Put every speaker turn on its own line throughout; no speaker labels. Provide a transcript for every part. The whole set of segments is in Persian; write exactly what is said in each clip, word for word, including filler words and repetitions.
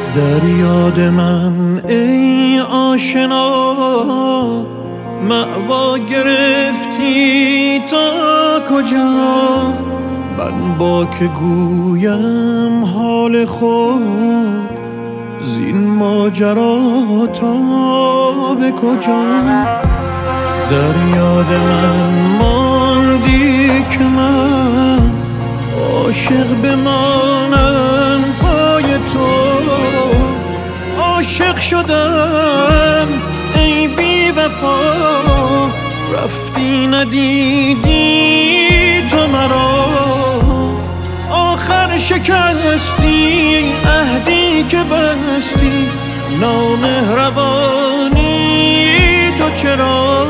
در یاد من ای آشنا مأوا گرفتی تا کجا؟ من با که گویم حال خود زین ماجرا تا به کجا؟ در یاد من ماندی که من عاشق بمانم پای تو. عاشق شدم ای بی وفا رفتی ندیدی تو مرا. آخر شکستی عهدی که بستی نامهربانی تو چرا؟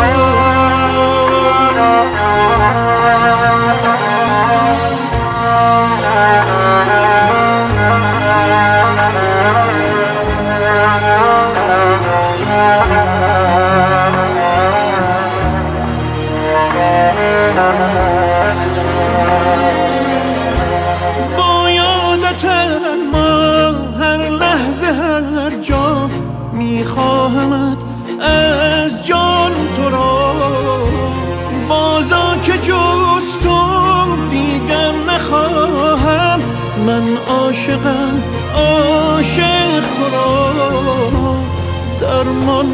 با یادت ما هر لحظه هر جا میخواهمت از جان تو را. بازا که جز تو دیگر نخواهم من عاشقم عاشق تو را. درمان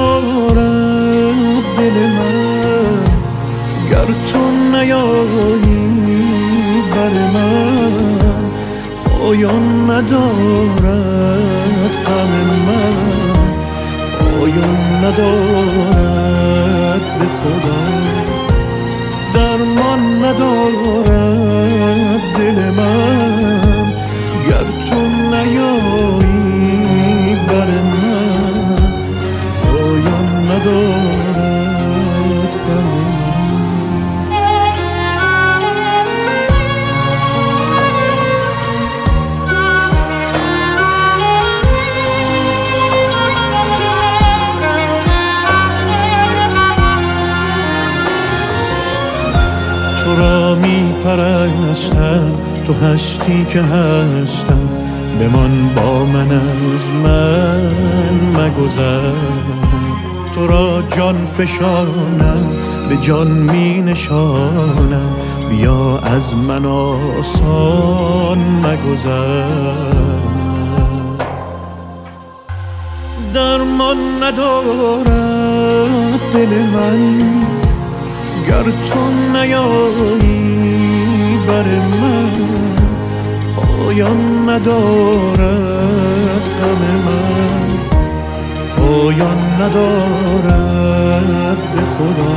ندارد دل من گر تو نیایی بر من. پایان ندارد غم من پایان ندارد به خدا. درمان ندارد دل من گر تو نیایی بر من. پایان ندارد غم من. تو را می پرستم تو هستی که هستم بمان با من از من مگذر. تو را جان فشانم به جان می نشانم بیا از من آسان مگذر. درمان ندارد دل من گر تو نیایی بر من. پایان ندارد غم من پایان ندارد به خدا.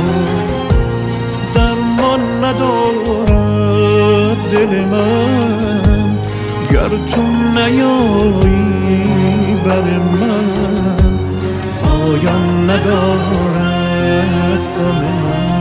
درمان ندارد دل من گر تو نیایی بر من. پایان ندارد غم من.